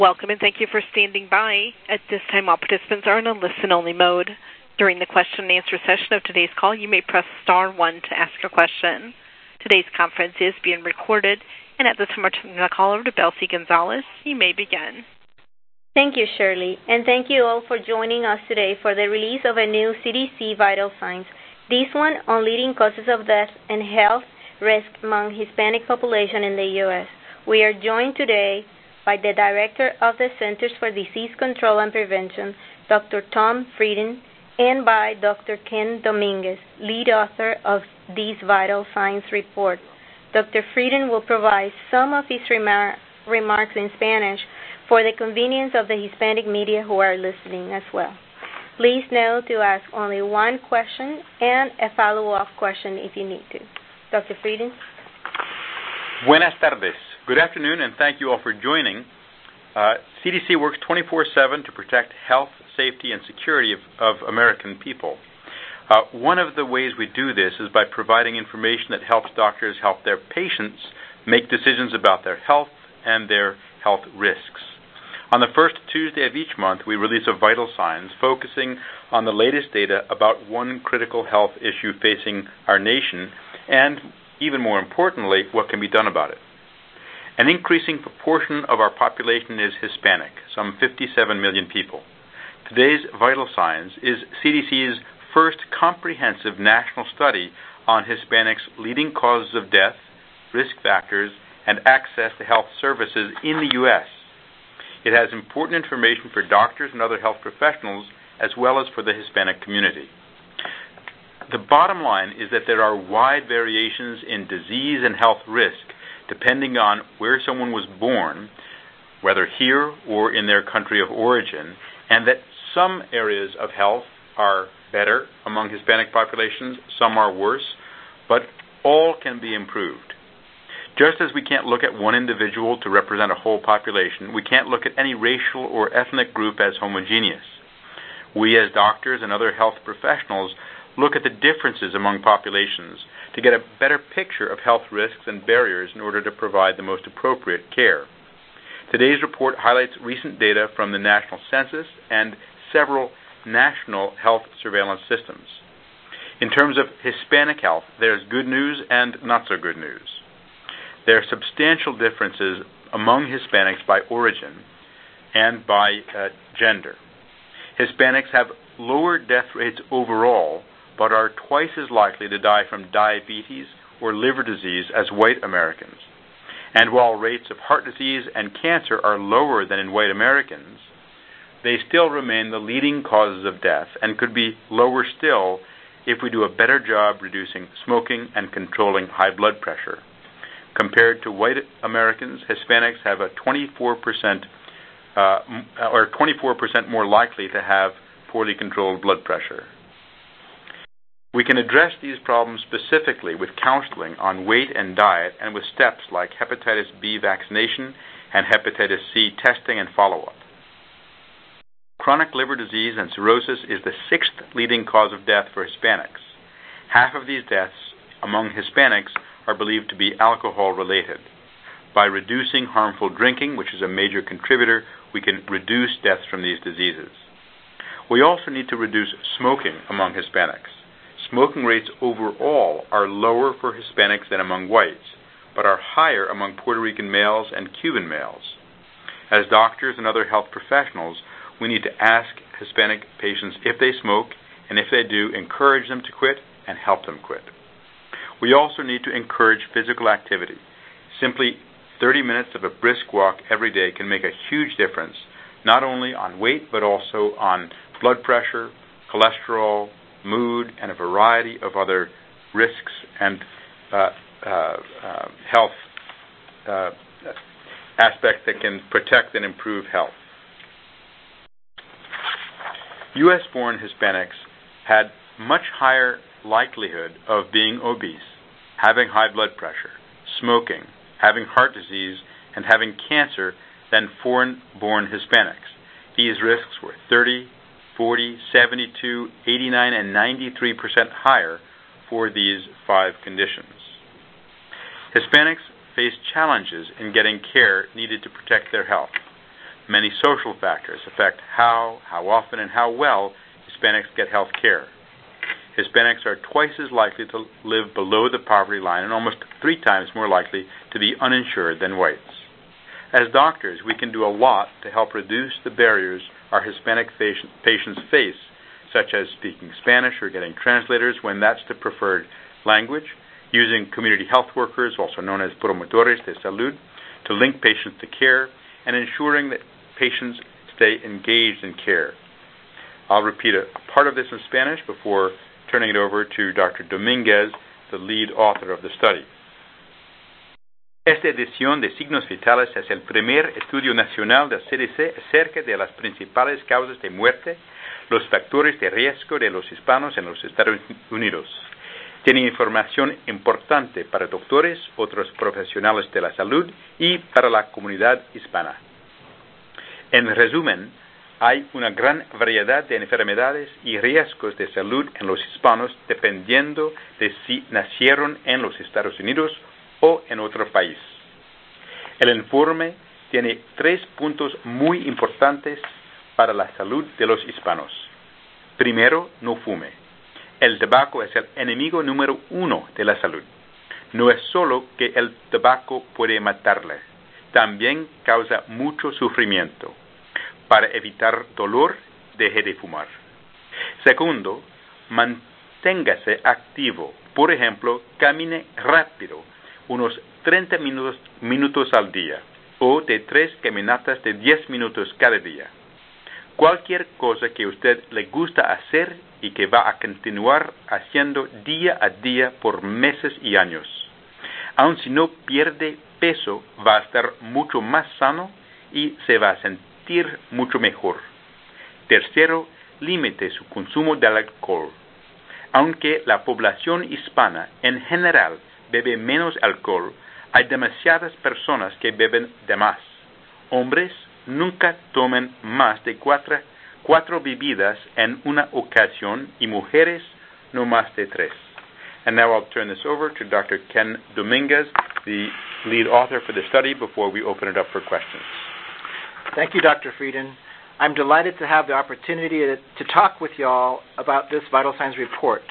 Welcome and thank you for standing by. At this time, all participants are in a listen-only mode. During the question and answer session of today's call, you may press star 1 to ask a question. Today's conference is being recorded, and at this time, I'm turning the call over to Belsy Gonzalez. You may begin. Thank you, Shirley, and thank you all for joining us today for the release of a new CDC Vital Signs, this one on leading causes of death and health risk among Hispanic population in the U.S. We are joined today by the Director of the Centers for Disease Control and Prevention, Dr. Tom Frieden, and by Dr. Ken Dominguez, lead author of this Vital Signs report. Dr. Frieden will provide some of his remarks in Spanish for the convenience of the Hispanic media who are listening as well. Please note to ask only one question and a follow-up question if you need to. Dr. Frieden? Buenas tardes. Good afternoon, and thank you all for joining. CDC works 24/7 to protect health, safety, and security of American people. One of the ways we do this is by providing information that helps doctors help their patients make decisions about their health and their health risks. On the first Tuesday of each month, we release a Vital Signs focusing on the latest data about one critical health issue facing our nation and, even more importantly, what can be done about it. An increasing proportion of our population is Hispanic, some 57 million people. Today's Vital Signs is CDC's first comprehensive national study on Hispanics' leading causes of death, risk factors, and access to health services in the U.S. It has important information for doctors and other health professionals, as well as for the Hispanic community. The bottom line is that there are wide variations in disease and health risk depending on where someone was born, whether here or in their country of origin, and that some areas of health are better among Hispanic populations, some are worse, but all can be improved. Just as we can't look at one individual to represent a whole population, we can't look at any racial or ethnic group as homogeneous. We as doctors and other health professionals look at the differences among populations to get a better picture of health risks and barriers in order to provide the most appropriate care. Today's report highlights recent data from the National Census and several national health surveillance systems. In terms of Hispanic health, there's good news and not so good news. There are substantial differences among Hispanics by origin and by gender. Hispanics have lower death rates overall, but are twice as likely to die from diabetes or liver disease as white Americans. And while rates of heart disease and cancer are lower than in white Americans, they still remain the leading causes of death and could be lower still if we do a better job reducing smoking and controlling high blood pressure. Compared to white Americans, Hispanics have a 24% more likely to have poorly controlled blood pressure. We can address these problems specifically with counseling on weight and diet and with steps like hepatitis B vaccination and hepatitis C testing and follow-up. Chronic liver disease and cirrhosis is the 6th leading cause of death for Hispanics. Half of these deaths among Hispanics are believed to be alcohol-related. By reducing harmful drinking, which is a major contributor, we can reduce deaths from these diseases. We also need to reduce smoking among Hispanics. Smoking rates overall are lower for Hispanics than among whites, but are higher among Puerto Rican males and Cuban males. As doctors and other health professionals, we need to ask Hispanic patients if they smoke, and if they do, encourage them to quit and help them quit. We also need to encourage physical activity. Simply 30 minutes of a brisk walk every day can make a huge difference, not only on weight, but also on blood pressure, cholesterol, mood, and a variety of other risks and health aspects that can protect and improve health. U.S.-born Hispanics had much higher likelihood of being obese, having high blood pressure, smoking, having heart disease, and having cancer than foreign-born Hispanics. These risks were 30, 40, 72, 89, and 93% higher for these 5 conditions. Hispanics face challenges in getting care needed to protect their health. Many social factors affect how often, and how well Hispanics get health care. Hispanics are twice as likely to live below the poverty line and almost 3 times more likely to be uninsured than whites. As doctors, we can do a lot to help reduce the barriers our Hispanic patients face, such as speaking Spanish or getting translators when that's the preferred language, using community health workers, also known as promotores de salud, to link patients to care, and ensuring that patients stay engaged in care. I'll repeat a part of this in Spanish before turning it over to Dr. Dominguez, the lead author of the study. Esta edición de Signos Vitales es el primer estudio nacional del CDC acerca de las principales causas de muerte, los factores de riesgo de los hispanos en los Estados Unidos. Tiene información importante para doctores, otros profesionales de la salud y para la comunidad hispana. En resumen, hay una gran variedad de enfermedades y riesgos de salud en los hispanos dependiendo de si nacieron en los Estados Unidos o en otro país. El informe tiene 3 puntos muy importantes para la salud de los hispanos. Primero, no fume. El tabaco es el enemigo número 1 de la salud. No es solo que el tabaco puede matarle, también causa mucho sufrimiento. Para evitar dolor, deje de fumar. Segundo, manténgase activo. Por ejemplo, camine rápido, unos 30 minutos al día, o de 3 caminatas de 10 minutos cada día. Cualquier cosa que a usted le gusta hacer y que va a continuar haciendo día a día por meses y años. Aun si no pierde peso, va a estar mucho más sano y se va a sentir mucho mejor. Tercero, limite su consumo del alcohol. Aunque la población hispana en general bebe menos alcohol, hay demasiadas personas que beben de más. Hombres nunca tomen más de 4 bebidas en una ocasión y mujeres no más de 3. And now I'll turn this over to Dr. Ken Dominguez, the lead author for the study, before we open it up for questions. Thank you, Dr. Frieden. I'm delighted to have the opportunity to talk with you all about this Vital Signs report.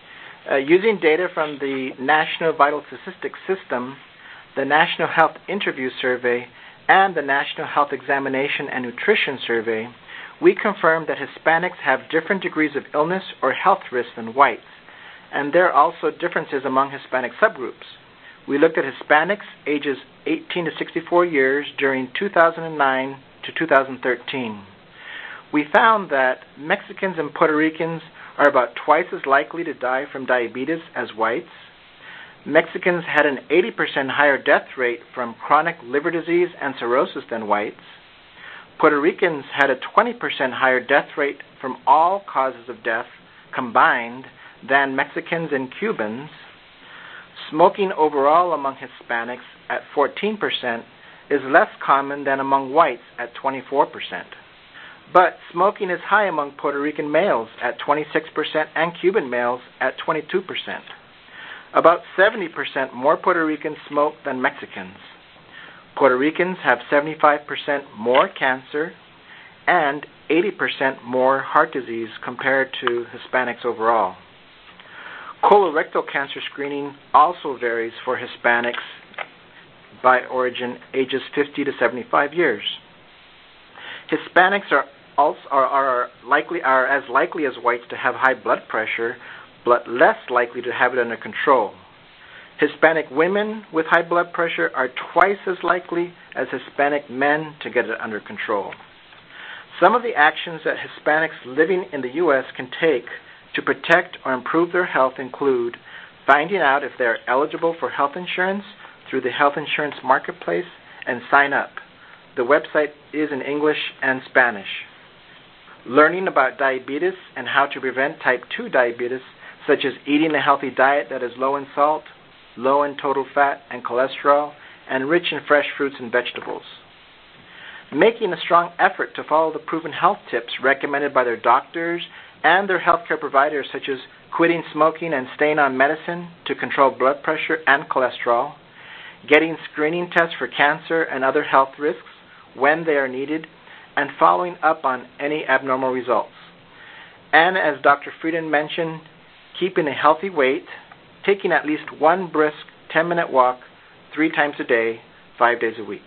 Using data from the National Vital Statistics System, the National Health Interview Survey, and the National Health Examination and Nutrition Survey, we confirmed that Hispanics have different degrees of illness or health risk than whites, and there are also differences among Hispanic subgroups. We looked at Hispanics ages 18 to 64 years during 2009 to 2013. We found that Mexicans and Puerto Ricans are about twice as likely to die from diabetes as whites. Mexicans had an 80% higher death rate from chronic liver disease and cirrhosis than whites. Puerto Ricans had a 20% higher death rate from all causes of death combined than Mexicans and Cubans. Smoking overall among Hispanics at 14% is less common than among whites at 24%. But smoking is high among Puerto Rican males at 26% and Cuban males at 22%. About 70% more Puerto Ricans smoke than Mexicans. Puerto Ricans have 75% more cancer and 80% more heart disease compared to Hispanics overall. Colorectal cancer screening also varies for Hispanics by origin, ages 50 to 75 years. Hispanics are as likely as whites to have high blood pressure, but less likely to have it under control. Hispanic women with high blood pressure are twice as likely as Hispanic men to get it under control. Some of the actions that Hispanics living in the U.S. can take to protect or improve their health include finding out if they are eligible for health insurance through the Health Insurance Marketplace and sign up. The website is in English and Spanish. Learning about diabetes and how to prevent type 2 diabetes, such as eating a healthy diet that is low in salt, low in total fat and cholesterol, and rich in fresh fruits and vegetables. Making a strong effort to follow the proven health tips recommended by their doctors and their healthcare providers, such as quitting smoking and staying on medicine to control blood pressure and cholesterol, getting screening tests for cancer and other health risks when they are needed, and following up on any abnormal results. And as Dr. Frieden mentioned, keeping a healthy weight, taking at least one brisk 10-minute walk 3 times a day, 5 days a week.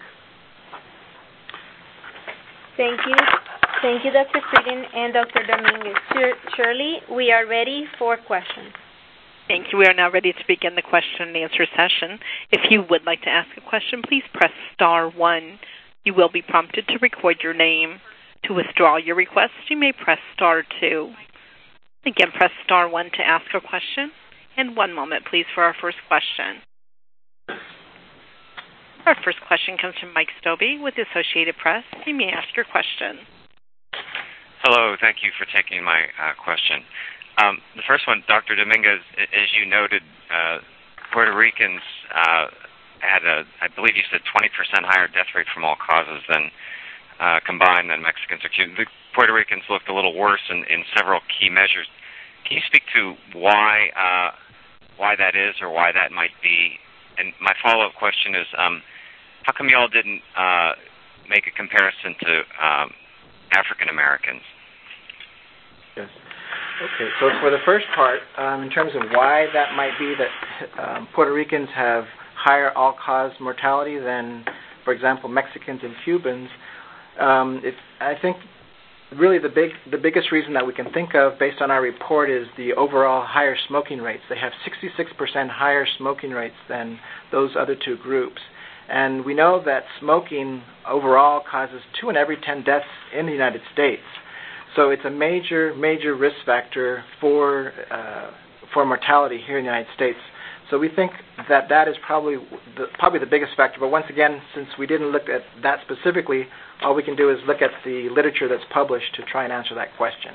Thank you. Thank you, Dr. Frieden and Dr. Dominguez. Shirley, we are ready for questions. Thank you. We are now ready to begin the question and answer session. If you would like to ask a question, please press star 1. You will be prompted to record your name. To withdraw your request, you may press star 2. Again, press star 1 to ask a question. And one moment, please, for our first question. Our first question comes from Mike Stobbe with the Associated Press. You may ask your question. Hello. Thank you for taking my question. The first one, Dr. Dominguez, as you noted, Puerto Ricans had I believe you said 20% higher death rate from all causes than combined than Mexicans or Cubans. The Puerto Ricans looked a little worse in several key measures. Can you speak to why that is or why that might be? And my follow-up question is, how come you all didn't make a comparison to African Americans? Yes. Okay, so for the first part, in terms of why that might be that Puerto Ricans have higher all-cause mortality than, for example, Mexicans and Cubans, I think really the biggest reason that we can think of based on our report is the overall higher smoking rates. They have 66% higher smoking rates than those other two groups. And we know that smoking overall causes 2 in every 10 deaths in the United States. So it's a major risk factor for mortality here in the United States. So we think that is probably the biggest factor. But once again, since we didn't look at that specifically, all we can do is look at the literature that's published to try and answer that question.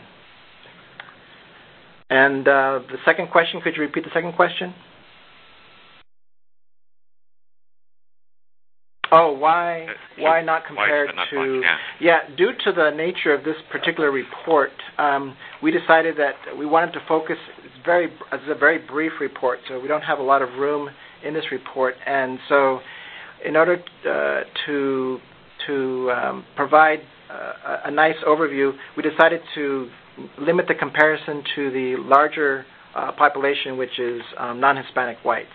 And the second question, could you repeat the second question? Oh, why not compared to... Yeah, due to the nature of this particular report, we decided that we wanted to focus. It's a very brief report, so we don't have a lot of room in this report. And so, in order to provide a nice overview, we decided to limit the comparison to the larger population, which is non-Hispanic whites.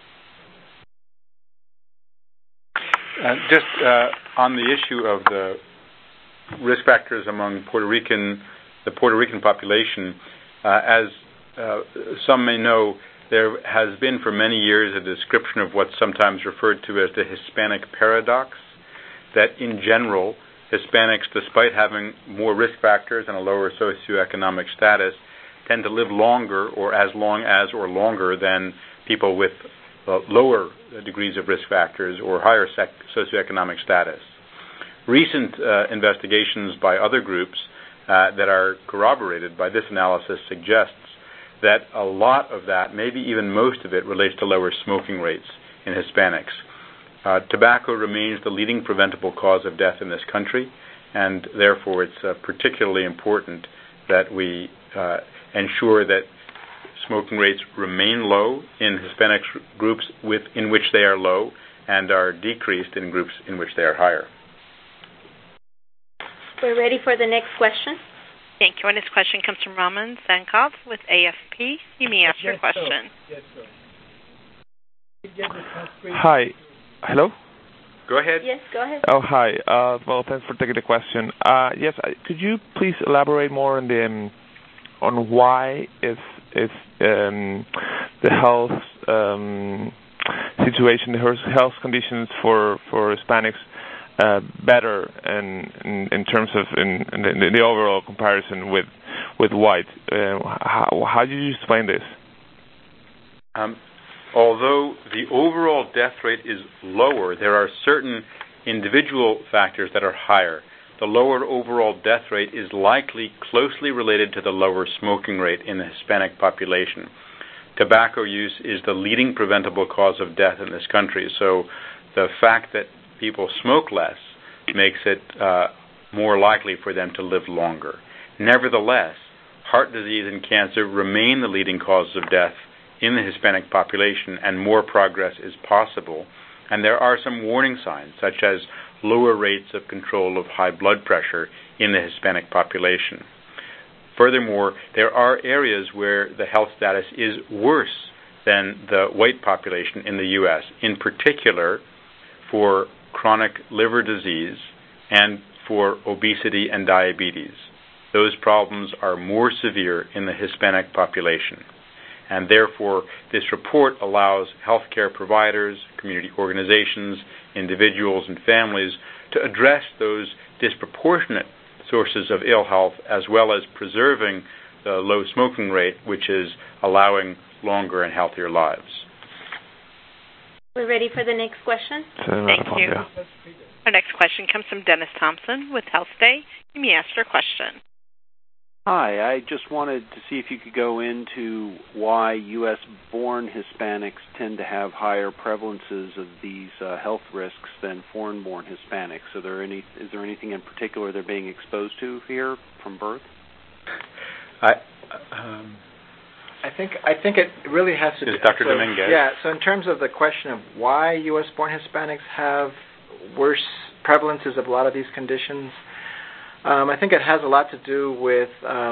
Just on the issue of the risk factors among the Puerto Rican population, as some may know, there has been for many years a description of what's sometimes referred to as the Hispanic paradox, that in general, Hispanics, despite having more risk factors and a lower socioeconomic status, tend to live longer or as long as or longer than people with lower degrees of risk factors or higher socioeconomic status. Recent investigations by other groups that are corroborated by this analysis suggests that a lot of that, maybe even most of it, relates to lower smoking rates in Hispanics. Tobacco remains the leading preventable cause of death in this country, and therefore it's particularly important that we ensure that smoking rates remain low in Hispanic groups in which they are low and are decreased in groups in which they are higher. We're ready for the next question. Thank you. And this question comes from Raman Zankov with AFP. You may ask your question. Hi. Hello? Go ahead. Yes, go ahead. Oh, hi. Well, thanks for taking the question. Yes, could you please elaborate more on why is the health situation, the health conditions for Hispanics better in terms of in the overall comparison with white? How do you explain this? Although the overall death rate is lower, there are certain individual factors that are higher. The lower overall death rate is likely closely related to the lower smoking rate in the Hispanic population. Tobacco use is the leading preventable cause of death in this country, so the fact that people smoke less makes it more likely for them to live longer. Nevertheless, heart disease and cancer remain the leading causes of death in the Hispanic population, and more progress is possible. And there are some warning signs, such as lower rates of control of high blood pressure in the Hispanic population. Furthermore, there are areas where the health status is worse than the white population in the U.S., in particular for chronic liver disease and for obesity and diabetes. Those problems are more severe in the Hispanic population. And therefore, this report allows healthcare providers, community organizations, individuals, and families to address those disproportionate sources of ill health, as well as preserving the low smoking rate, which is allowing longer and healthier lives. We're ready for the next question. Thank you. Our next question comes from Dennis Thompson with Health Day. You may ask your question. Hi, I just wanted to see if you could go into why U.S.-born Hispanics tend to have higher prevalences of these health risks than foreign-born Hispanics. Is there anything in particular they're being exposed to here from birth? I think it really has to do... Dr. Dominguez? Yeah, so in terms of the question of why U.S.-born Hispanics have worse prevalences of a lot of these conditions, I think it has a lot to do with,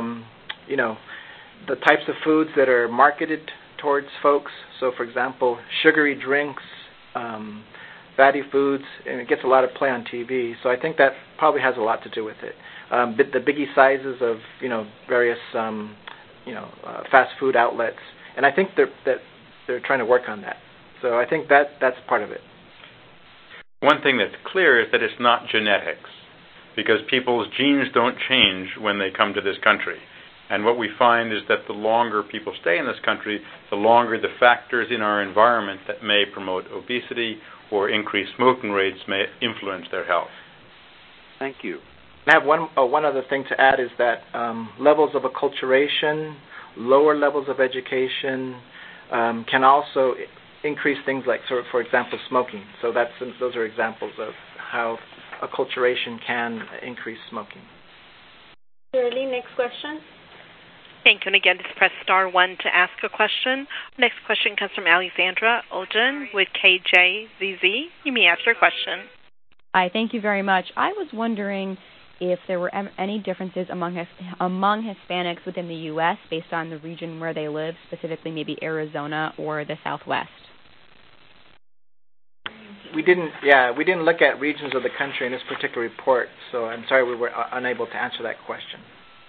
the types of foods that are marketed towards folks. So, for example, sugary drinks, fatty foods, and it gets a lot of play on TV. So I think that probably has a lot to do with it. The biggie sizes of, various, fast food outlets. And I think they're trying to work on that. So I think that's part of it. One thing that's clear is that it's not genetics, because people's genes don't change when they come to this country. And what we find is that the longer people stay in this country, the longer the factors in our environment that may promote obesity or increase smoking rates may influence their health. Thank you. I have one other thing to add is that levels of acculturation, lower levels of education can also increase things like, for example, smoking. So those are examples of how acculturation can increase smoking. Shirley, next question. Thank you. And again, just press star 1 to ask a question. Next question comes from Alexandra Oljan with KJZZ. You may ask your question. Hi, thank you very much. I was wondering if there were any differences among Hispanics within the U.S. based on the region where they live, specifically maybe Arizona or the Southwest. We didn't look at regions of the country in this particular report, so I'm sorry we were unable to answer that question.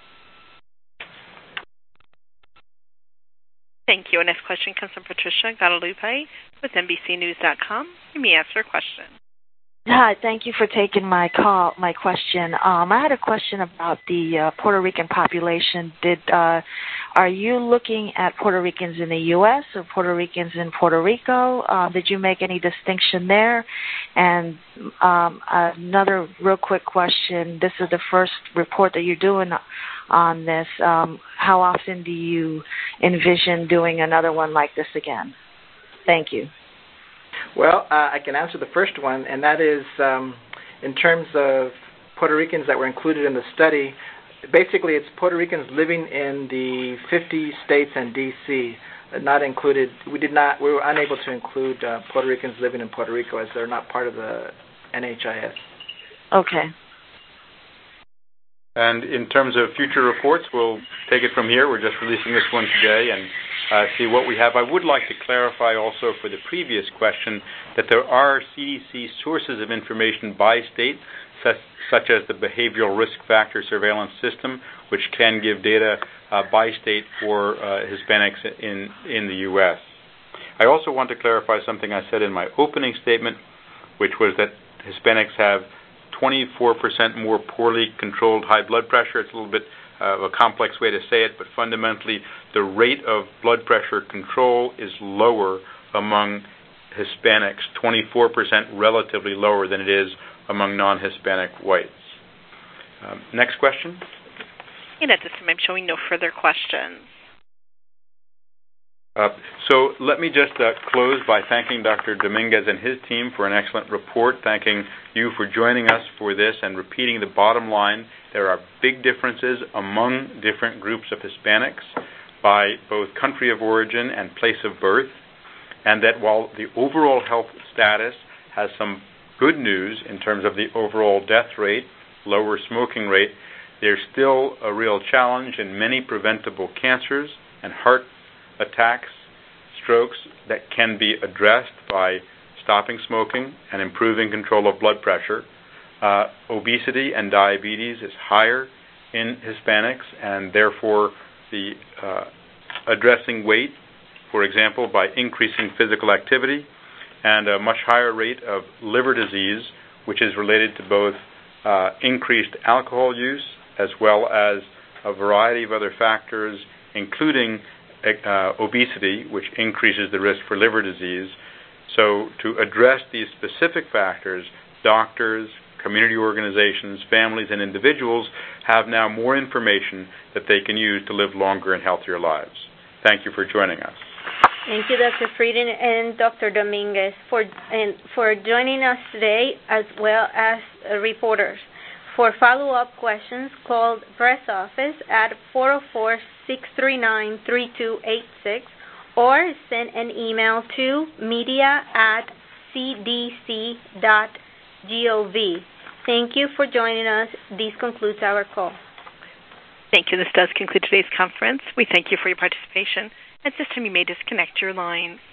Thank you. Our next question comes from Patricia Guadalupe with NBCNews.com. You may ask your question. Hi, thank you for taking my question. I had a question about the Puerto Rican population. Are you looking at Puerto Ricans in the U.S. or Puerto Ricans in Puerto Rico? Did you make any distinction there? And another real quick question. This is the first report that you're doing on this. How often do you envision doing another one like this again? Thank you. Well, I can answer the first one, and that is in terms of Puerto Ricans that were included in the study. Basically, it's Puerto Ricans living in the 50 states and D.C. Not included. We were unable to include Puerto Ricans living in Puerto Rico as they're not part of the NHIS. Okay. And in terms of future reports, we'll take it from here. We're just releasing this one today and see what we have. I would like to clarify also for the previous question that there are CDC sources of information by state, such as the Behavioral Risk Factor Surveillance System, which can give data by state for Hispanics in the U.S. I also want to clarify something I said in my opening statement, which was that Hispanics have 24% more poorly controlled high blood pressure. It's a little bit of a complex way to say it, but fundamentally the rate of blood pressure control is lower among Hispanics, 24% relatively lower than it is among non-Hispanic whites. Next question. And at this time, I'm showing no further questions. So let me just close by thanking Dr. Dominguez and his team for an excellent report, thanking you for joining us for this and repeating the bottom line. There are big differences among different groups of Hispanics by both country of origin and place of birth, and that while the overall health status has some good news in terms of the overall death rate, lower smoking rate. There's still a real challenge in many preventable cancers and heart attacks, strokes that can be addressed by stopping smoking and improving control of blood pressure. Obesity and diabetes is higher in Hispanics, and therefore the addressing weight, for example, by increasing physical activity, and a much higher rate of liver disease, which is related to both increased alcohol use as well as a variety of other factors, including obesity, which increases the risk for liver disease. So to address these specific factors, doctors, community organizations, families, and individuals have now more information that they can use to live longer and healthier lives. Thank you for joining us. Thank you, Dr. Frieden and Dr. Dominguez, for joining us today, as well as reporters. For follow-up questions, call the press office at 404-639-3286 or send an email to media@cdc.gov. Thank you for joining us. This concludes our call. Thank you. This does conclude today's conference. We thank you for your participation. At this time, you may disconnect your line.